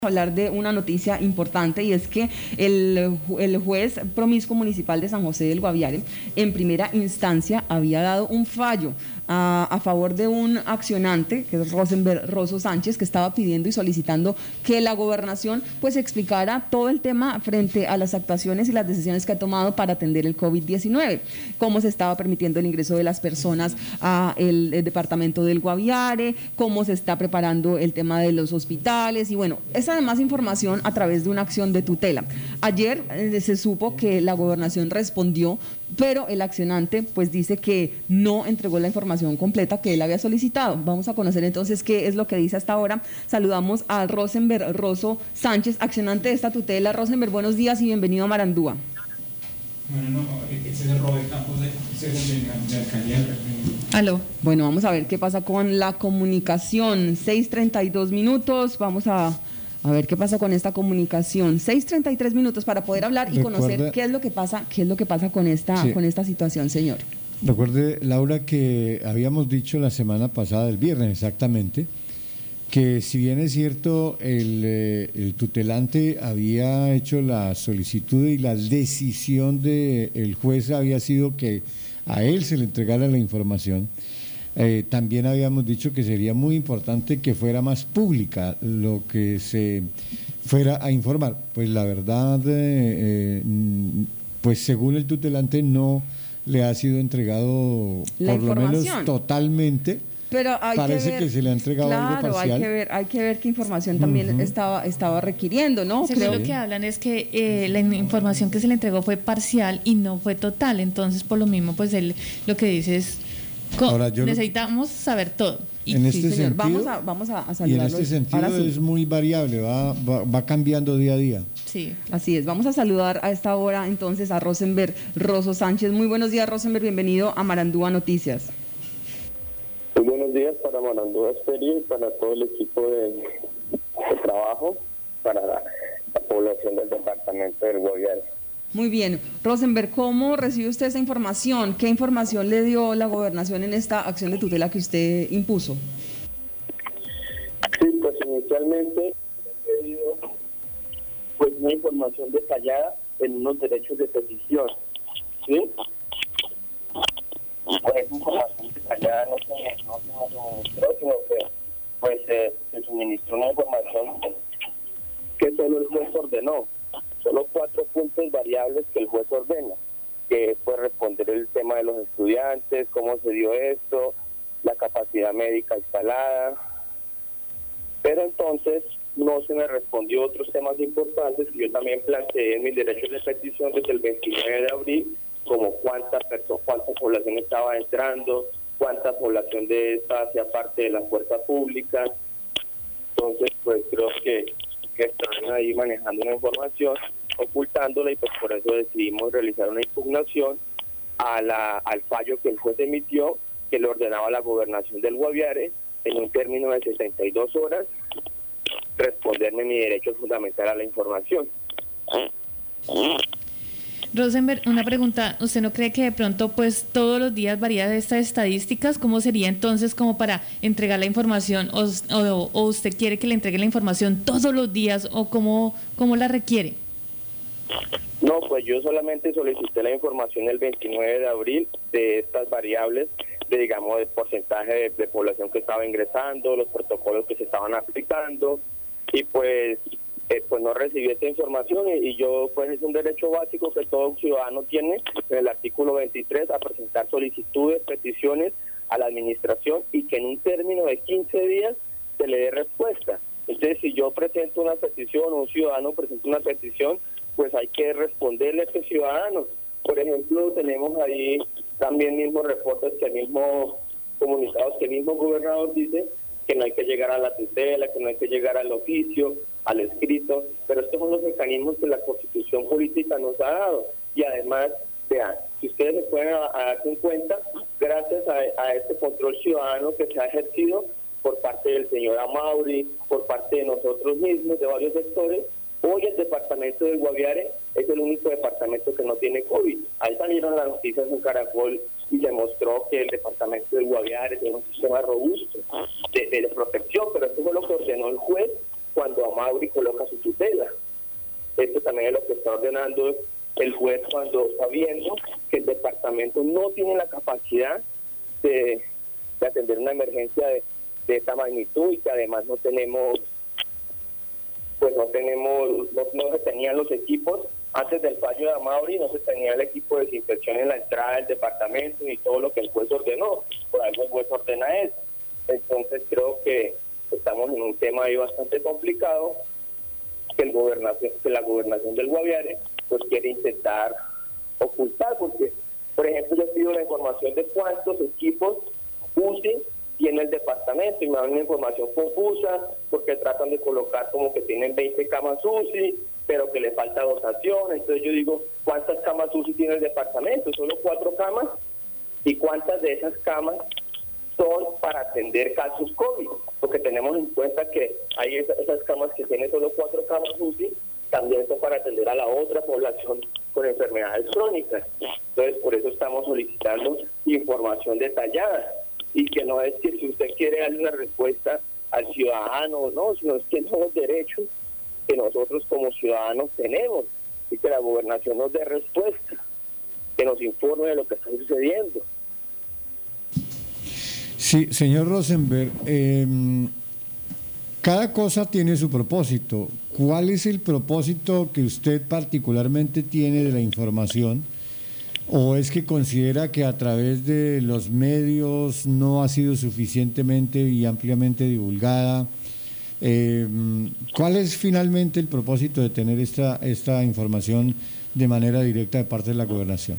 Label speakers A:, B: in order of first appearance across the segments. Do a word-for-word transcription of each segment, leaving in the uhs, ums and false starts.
A: Hablar de una noticia importante y es que el, el juez promiscuo municipal de San José del Guaviare en primera instancia había dado un fallo a, a favor de un accionante, que es Rosenberg Rosso Sánchez, que estaba pidiendo y solicitando que la gobernación pues explicara todo el tema frente a las actuaciones y las decisiones que ha tomado para atender el COVID diecinueve, cómo se estaba permitiendo el ingreso de las personas a el, el departamento del Guaviare, cómo se está preparando el tema de los hospitales y bueno, esa además información a través de una acción de tutela. Ayer eh, se supo que la gobernación respondió, pero el accionante pues dice que no entregó la información completa que él había solicitado. Vamos a conocer entonces qué es lo que dice hasta ahora. Saludamos a Rosenberg Rosso Sánchez, accionante de esta tutela. Rosenberg, buenos días y bienvenido a Marandúa.
B: Bueno, no, ese es Robert Campos, ese es el de la alcaldía del Reino.
A: Aló. Bueno, vamos a ver qué pasa con la comunicación. seis treinta y dos minutos, vamos a... A ver qué pasa con esta comunicación. seis treinta y tres minutos para poder hablar y
C: Recuerda,
A: conocer qué es lo que pasa, qué es lo que pasa con esta,
C: sí.
A: con esta situación, señor.
C: Recuerde, Laura, que habíamos dicho la semana pasada, el viernes exactamente, que si bien es cierto, el, eh, el tutelante había hecho la solicitud y la decisión del juez había sido que a él se le entregara la información. Eh, también habíamos dicho que sería muy importante que fuera más pública lo que se fuera a informar. Pues la verdad, eh, pues según el tutelante no le ha sido entregado
A: la
C: por lo menos totalmente.
A: Pero hay
C: parece
A: que, ver,
C: que se le ha entregado
A: claro,
C: algo parcial.
A: hay que ver, hay que ver qué información también uh-huh. estaba, estaba requiriendo, ¿no?
D: Según
A: Creo
D: lo que hablan es que eh, la información que se le entregó fue parcial y no fue total. Entonces, por lo mismo, pues él lo que dice es Ahora, yo necesitamos lo, saber todo.
C: Y, en este
A: sí, señor,
C: sentido,
A: vamos a, vamos a, a saludarlo.
C: Y en este sentido sí. es muy variable, va, va, va cambiando día a día.
A: Sí, así es. Vamos a saludar a esta hora entonces a Rosenberg Rosso Sánchez. Muy buenos días, Rosenberg, bienvenido a Marandúa Noticias.
E: Muy buenos días para Marandúa Estéreo y para todo el equipo de, de trabajo, para la, la población del departamento del Guaviare.
A: Muy bien. Rosenberg, ¿cómo recibe usted esa información? ¿Qué información le dio la gobernación en esta acción de tutela que usted impuso?
E: Sí, pues inicialmente he pedido pues, una información detallada en unos derechos de petición. ¿Sí? Pues esa información detallada no se, no se suministró, sino que pues, eh, se suministró una información que solo el juez ordenó. Solo cuatro puntos variables que el juez ordena, que fue responder el tema de los estudiantes, cómo se dio esto, la capacidad médica instalada. Pero entonces no se me respondió otros temas importantes que yo también planteé en mis derechos de petición desde el veintinueve de abril, como cuánta persona, cuánta población estaba entrando, cuánta población de esta hacía parte de la fuerza pública. Entonces, pues creo que que están ahí manejando una información, ocultándola, y pues por eso decidimos realizar una impugnación a la, al fallo que el juez emitió, que le ordenaba a la gobernación del Guaviare, en un término de sesenta y dos horas, responderme mi derecho fundamental a la información.
D: Rosenberg, una pregunta, ¿usted no cree que de pronto pues todos los días varía de estas estadísticas? ¿Cómo sería entonces como para entregar la información? ¿O, o, o usted quiere que le entregue la información todos los días o cómo, cómo la requiere?
E: No, pues yo solamente solicité la información el veintinueve de abril de estas variables, de digamos el porcentaje de, de población que estaba ingresando, los protocolos que se estaban aplicando, y pues... Eh, pues no recibí esta información y, y yo pues es un derecho básico que todo ciudadano tiene en el artículo veintitrés a presentar solicitudes, peticiones a la administración y que en un término de quince días se le dé respuesta. Entonces, si yo presento una petición o un ciudadano presenta una petición, pues hay que responderle a ese ciudadano. Por ejemplo, tenemos ahí también mismos reportes que el mismo comunicados que el mismo gobernador dice que no hay que llegar a la tutela, que no hay que llegar al oficio, al escrito, pero estos son los mecanismos que la Constitución política nos ha dado. Y además, vean, si ustedes se pueden a, a darse en cuenta, gracias a, a este control ciudadano que se ha ejercido por parte del señor Amauri, por parte de nosotros mismos, de varios sectores, hoy el departamento del Guaviare es el único departamento que no tiene COVID. Ahí salieron las noticias en Caracol y demostró que el departamento del Guaviare tiene un sistema robusto de, de protección, pero esto fue lo que ordenó el juez cuando Amaury coloca su tutela. Esto también es lo que está ordenando el juez cuando está viendo que el departamento no tiene la capacidad de, de atender una emergencia de, de esta magnitud y que además no tenemos, pues no tenemos, no, no se tenían los equipos. Antes del fallo de Amaury no se tenía el equipo de desinfección en la entrada del departamento ni todo lo que el juez ordenó. Por algo el juez ordena eso. Entonces creo que estamos en un tema ahí bastante complicado que, el gobernación, que la gobernación del Guaviare pues quiere intentar ocultar, porque por ejemplo yo pido la información de cuántos equipos U C I tiene el departamento y me dan una información confusa porque tratan de colocar como que tienen veinte camas U C I, pero que le falta dotación. Entonces yo digo, ¿cuántas camas U C I tiene el departamento? Solo cuatro camas. ¿Y cuántas de esas camas son para atender casos COVID? Porque tenemos en cuenta que hay esas, esas camas que tienen solo cuatro camas U C I, también son para atender a la otra población con enfermedades crónicas. Entonces por eso estamos solicitando información detallada, y que no es que si usted quiere darle una respuesta al ciudadano, no, sino es que son los derechos que nosotros como ciudadanos tenemos, y que la gobernación nos dé respuesta, que nos informe de lo que está sucediendo.
C: Sí, señor Rosenberg, eh, cada cosa tiene su propósito. ¿Cuál es el propósito que usted particularmente tiene de la información? ¿O es que considera que a través de los medios no ha sido suficientemente y ampliamente divulgada? Eh, ¿Cuál es finalmente el propósito de tener esta, esta información de manera directa de parte de la gobernación?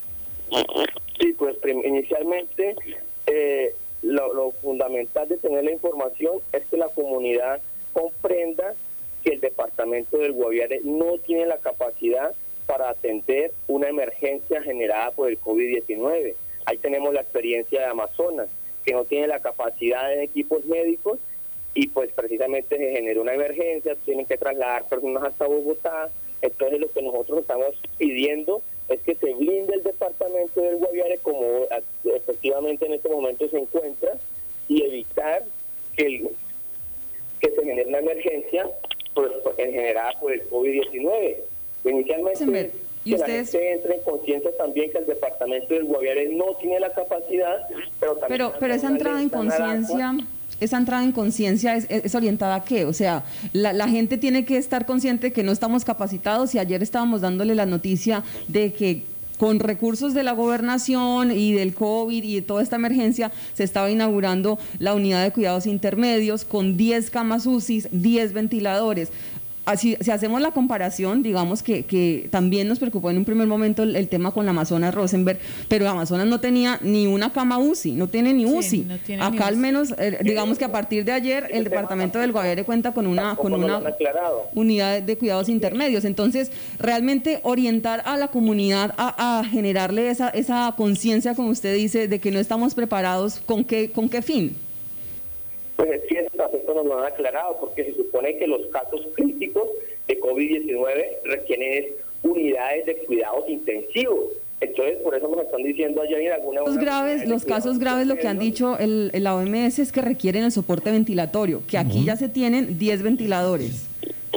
E: Sí, pues inicialmente eh, lo, lo fundamental de tener la información es que la comunidad comprenda que el departamento del Guaviare no tiene la capacidad para atender una emergencia generada por el COVID diecinueve. Ahí tenemos la experiencia de Amazonas, que no tiene la capacidad de equipos médicos y pues precisamente se generó una emergencia, tienen que trasladar personas hasta Bogotá. Entonces lo que nosotros estamos pidiendo es que se blinde el departamento del Guaviare como efectivamente en este momento se encuentra, y evitar que, el, que se genere una emergencia pues, generada por el COVID diecinueve. Inicialmente, ¿y que ustedes? La gente entre en conciencia también que el departamento del Guaviare no tiene la capacidad, pero también...
A: Pero, pero esa entrada en conciencia... Esa entrada en conciencia es, es orientada a qué, o sea, la, la gente tiene que estar consciente de que no estamos capacitados, y ayer estábamos dándole la noticia de que con recursos de la gobernación y del COVID y de toda esta emergencia se estaba inaugurando la unidad de cuidados intermedios con diez camas U C I, diez ventiladores. Así, si hacemos la comparación, digamos que, que también nos preocupó en un primer momento el, el tema con la Amazonas Rosenberg, pero Amazonas no tenía ni una cama U C I, no tiene ni U C I. Sí, no tiene Acá ni al menos, eh, digamos que a partir de ayer, el departamento del Guaviare cuenta con una, con una unidad de cuidados intermedios. Entonces, realmente orientar a la comunidad a, a generarle esa, esa conciencia, como usted dice, de que no estamos preparados, ¿con qué, con qué fin?
E: Pues es que estos aspectos nos lo han aclarado, porque se supone que los casos críticos de COVID diecinueve requieren unidades de cuidados intensivos. Entonces, por eso nos están diciendo allá en alguna...
A: Los, graves, los casos graves, lo que han dicho el, el la O M S es que requieren el soporte ventilatorio, que aquí uh-huh. ya se tienen diez ventiladores.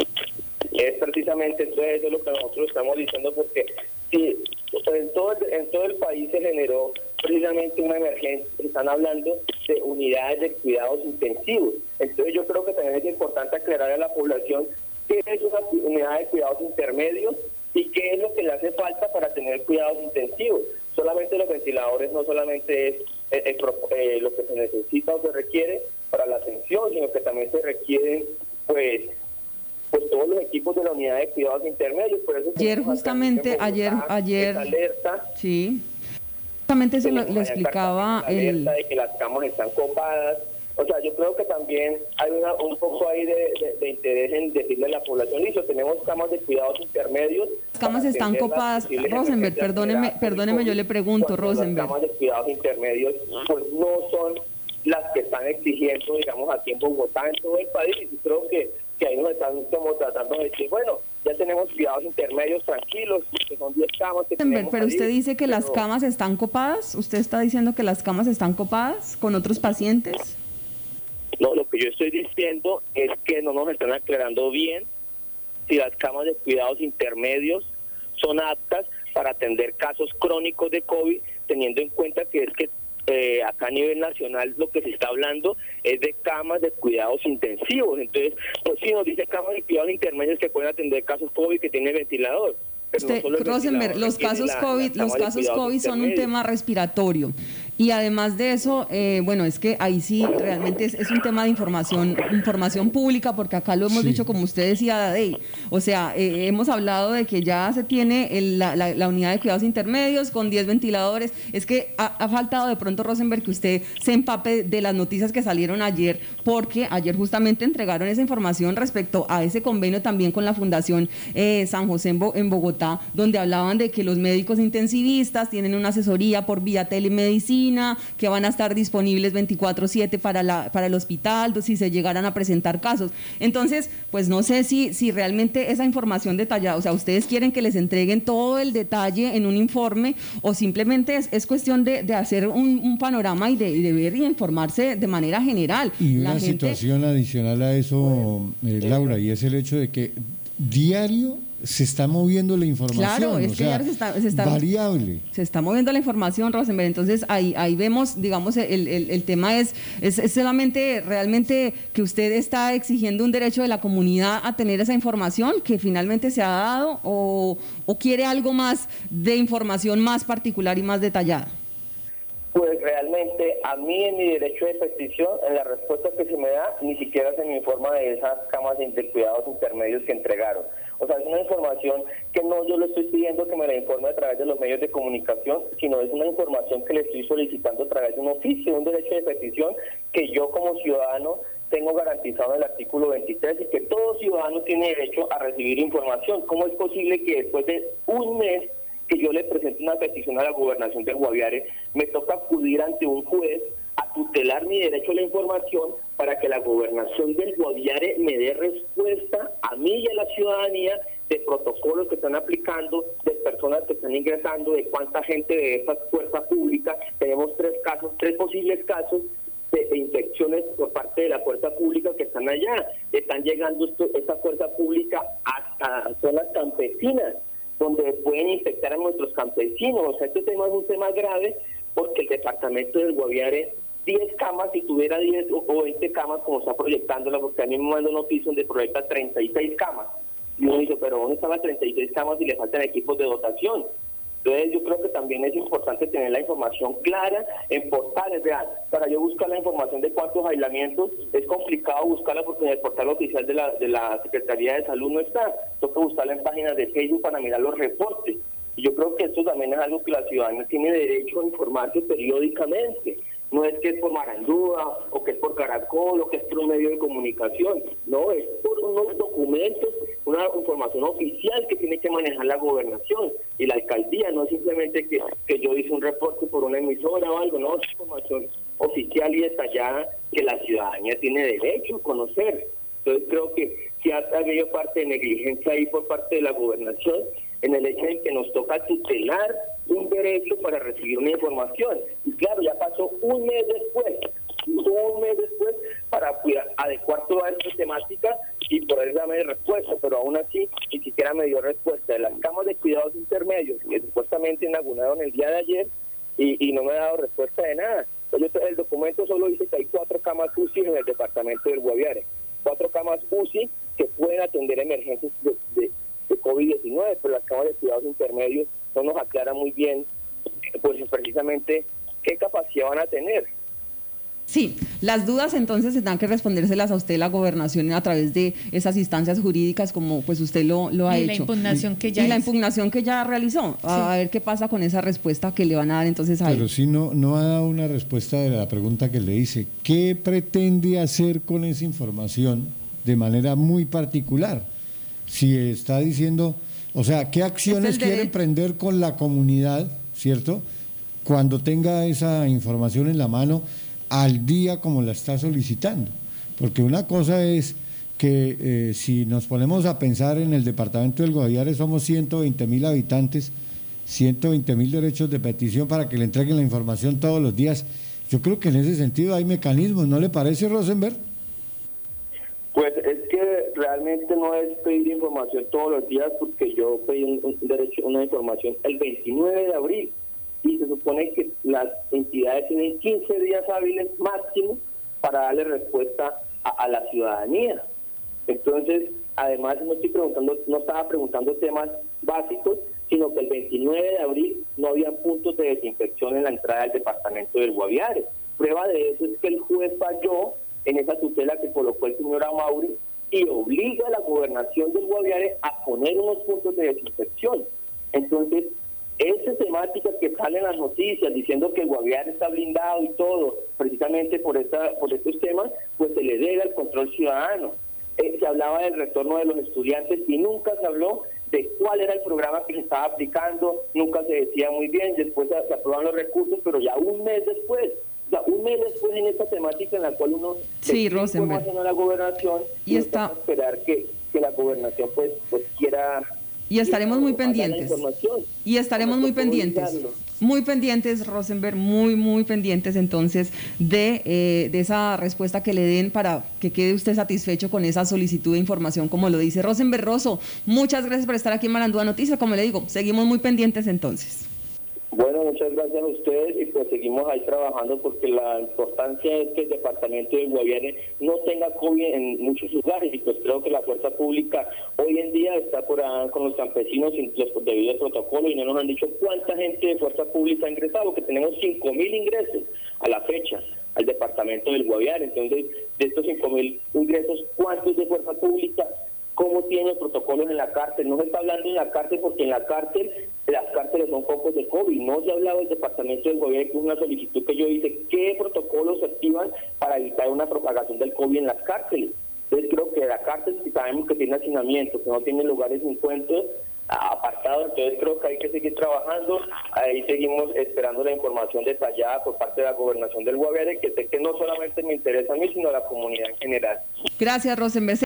E: Es precisamente entonces eso es lo que nosotros estamos diciendo, porque si en todo, en todo el país se generó precisamente una emergencia, están hablando de unidades de cuidados intensivos. Entonces yo creo que también es importante aclarar a la población qué es una unidad de cuidados intermedios y qué es lo que le hace falta para tener cuidados intensivos. Solamente los ventiladores no solamente es eh, eh, eh, lo que se necesita o se requiere para la atención, sino que también se requieren pues pues todos los equipos de la unidad de cuidados intermedios. Por eso
A: ayer justamente, ayer, ayer,
E: alerta,
A: sí, justamente eso lo, lo explicaba el...
E: de que las camas están copadas. O sea, yo creo que también hay una, un poco ahí de, de, de interés en decirle a la población, listo, tenemos camas de cuidados intermedios.
A: Las camas están copadas. Rosenberg, perdóneme, perdóneme, yo le pregunto, Rosenberg.
E: Las camas de cuidados intermedios pues no son las que están exigiendo, digamos, aquí en Bogotá, en todo el país, y creo que que ahí nos están como tratando de decir, bueno, ya tenemos cuidados intermedios tranquilos, que son diez camas que tenemos.
A: Pero usted
E: ahí,
A: dice que pero... las camas están copadas, ¿usted está diciendo que las camas están copadas con otros pacientes?
E: No, lo que yo estoy diciendo es que no nos están aclarando bien si las camas de cuidados intermedios son aptas para atender casos crónicos de COVID, teniendo en cuenta que es que eh, acá a nivel nacional lo que se está hablando es de camas de cuidados intensivos. Entonces, pues sí, nos dice camas de cuidados intermedios que pueden atender casos COVID que tienen ventilador.
A: Usted, no Rosenberg, los casos la, COVID, la los casos COVID son un tema respiratorio. Y además de eso, eh, bueno, es que ahí sí realmente es, es un tema de información información pública, porque acá lo hemos sí. dicho, como usted decía, Dadey. O sea, eh, hemos hablado de que ya se tiene el, la, la, la unidad de cuidados intermedios con diez ventiladores. Es que ha, ha faltado de pronto, Rosenberg, que usted se empape de las noticias que salieron ayer, porque ayer justamente entregaron esa información respecto a ese convenio también con la Fundación eh, San José en, Bo, en Bogotá, donde hablaban de que los médicos intensivistas tienen una asesoría por vía telemedicina, que van a estar disponibles veinticuatro siete para la para el hospital si se llegaran a presentar casos. Entonces, pues no sé si si realmente esa información detallada, o sea, ustedes quieren que les entreguen todo el detalle en un informe o simplemente es, es cuestión de, de hacer un, un panorama y de, y de ver y informarse de manera general.
C: Y una la gente... situación adicional a eso, eh, Laura, y es el hecho de que diario se está moviendo la información,
A: claro, es
C: o
A: que
C: sea,
A: se está, se está,
C: variable.
A: Se está moviendo la información, Rosenberg. Entonces ahí ahí vemos, digamos, el, el, el tema es, es, es solamente realmente que usted está exigiendo un derecho de la comunidad a tener esa información que finalmente se ha dado o, o quiere algo más de información más particular y más detallada.
E: Pues realmente a mí en mi derecho de petición, en la respuesta que se me da, ni siquiera se me informa de esas camas de cuidados intermedios que entregaron. O sea, es una información que no yo le estoy pidiendo que me la informe a través de los medios de comunicación, sino es una información que le estoy solicitando a través de un oficio, un derecho de petición que yo como ciudadano tengo garantizado en el artículo veintitrés y que todo ciudadano tiene derecho a recibir información. ¿Cómo es posible que después de un mes que yo le presente una petición a la gobernación del Guaviare, me toca acudir ante un juez a tutelar mi derecho a la información para que la gobernación del Guaviare me dé respuesta a mí y a la ciudadanía de protocolos que están aplicando, de personas que están ingresando, de cuánta gente de esa fuerza pública? Tenemos tres casos, tres posibles casos de, de infecciones por parte de la fuerza pública que están allá. Están llegando esto, esta fuerza pública hasta zonas campesinas, donde pueden infectar a nuestros campesinos. O sea, este tema es un tema grave porque el departamento del Guaviare, diez camas, si tuviera diez o veinte camas, como está proyectándola, porque a mí me mandan noticias donde proyecta treinta y seis camas. Y uno dice, pero ¿dónde están las treinta y seis camas y le faltan equipos de dotación? Entonces yo creo que también es importante tener la información clara en portales. Vean, para yo buscar la información de cuántos aislamientos, es complicado buscarla porque en el portal oficial de la, de la Secretaría de Salud no está. Toca buscarla en páginas de Facebook para mirar los reportes. Y yo creo que esto también es algo que la ciudadanía tiene derecho a informarse periódicamente. No es que es por Marandúa, o que es por Caracol, o que es por un medio de comunicación. No, es por unos documentos, una información oficial que tiene que manejar la gobernación y la alcaldía. No es simplemente que, que yo hice un reporte por una emisora o algo, no, es información oficial y detallada que la ciudadanía tiene derecho a conocer. Entonces creo que si ha habido parte de negligencia ahí por parte de la gobernación, en el hecho de que nos toca tutelar un derecho para recibir una información. Y claro, ya pasó un mes después, un mes después para cuidar, adecuar toda esta temática y poder darme respuesta, pero aún así ni siquiera me dio respuesta de las camas de cuidados intermedios que supuestamente inauguraron el día de ayer y, y no me ha dado respuesta de nada. Entonces, el documento solo dice que hay cuatro camas U C I en el departamento del Guaviare, cuatro camas U C I que pueden atender emergencias de, de de COVID diecinueve, pero las camas de cuidados intermedios no nos aclara muy bien, pues precisamente qué capacidad van a tener.
A: Sí, las dudas entonces tendrán que respondérselas a usted, la gobernación, a través de esas instancias jurídicas como pues usted lo, lo ha
D: y
A: hecho.
D: La impugnación que ya
A: y
D: hizo.
A: la impugnación que ya realizó. A, sí. a ver qué pasa con esa respuesta que le van a dar entonces a él.
C: Pero sí no, no ha dado una respuesta de la pregunta que le hice. ¿Qué pretende hacer con esa información de manera muy particular? Si está diciendo, o sea, ¿qué acciones quiere emprender con la comunidad, cierto? Cuando tenga esa información en la mano al día como la está solicitando. Porque una cosa es que eh, si nos ponemos a pensar en el departamento del Guaviare somos ciento veinte mil habitantes, ciento veinte mil derechos de petición para que le entreguen la información todos los días. Yo creo que en ese sentido hay mecanismos, ¿no le parece, Rosenberg?
E: Pues es que realmente no es pedir información todos los días, porque yo pedí un, un derecho, una información el veintinueve de abril y se supone que las entidades tienen quince días hábiles máximo para darle respuesta a, a la ciudadanía. Entonces, además no estoy preguntando, no estaba preguntando temas básicos, sino que el veintinueve de abril no había puntos de desinfección en la entrada del departamento del Guaviare. Prueba de eso es que el juez falló en esa tutela que colocó el señor Amaury y obliga a la gobernación del Guaviare a poner unos puntos de desinfección. Entonces, esas temáticas que salen en las noticias diciendo que el Guaviare está blindado y todo, precisamente por esta, por estos temas, pues se le debe al control ciudadano. Eh, se hablaba del retorno de los estudiantes y nunca se habló de cuál era el programa que se estaba aplicando, nunca se decía muy bien, después se, se aprobaron los recursos, pero ya un mes después, o sea, un mes después en esta temática en la cual uno
A: sí, Rosenberg,
E: a la gobernación y, y
A: está
E: esperar que, que la gobernación pues, pues quiera...
A: Y estaremos muy pendientes. Y estaremos muy pendientes. Muy pendientes, Rosenberg, muy, muy pendientes entonces de, eh, de esa respuesta que le den para que quede usted satisfecho con esa solicitud de información, como lo dice Rosenberg Rosso. Muchas gracias por estar aquí en Marandúa Noticias. Como le digo, seguimos muy pendientes entonces.
E: Bueno, muchas gracias a ustedes y pues seguimos ahí trabajando porque la importancia es que el departamento del Guaviare no tenga COVID en muchos lugares y pues creo que la fuerza pública hoy en día está por ahí con los campesinos sin los debidos protocolos y no nos han dicho cuánta gente de fuerza pública ha ingresado, que tenemos cinco mil ingresos a la fecha al departamento del Guaviare. Entonces, de estos cinco mil ingresos, ¿cuántos de fuerza pública? ¿Cómo tiene los protocolos en la cárcel? No se está hablando en la cárcel porque en la cárcel, las cárceles son focos de COVID. No se ha hablado del departamento del Gobierno, que es una solicitud que yo hice. ¿Qué protocolos se activan para evitar una propagación del COVID en las cárceles? Entonces creo que la cárcel, si sabemos que tiene hacinamiento, que no tiene lugares de encuentro apartados, entonces creo que hay que seguir trabajando. Ahí seguimos esperando la información detallada por parte de la gobernación del Guaviare, que sé que no solamente me interesa a mí, sino a la comunidad en general.
A: Gracias, Rosenberg.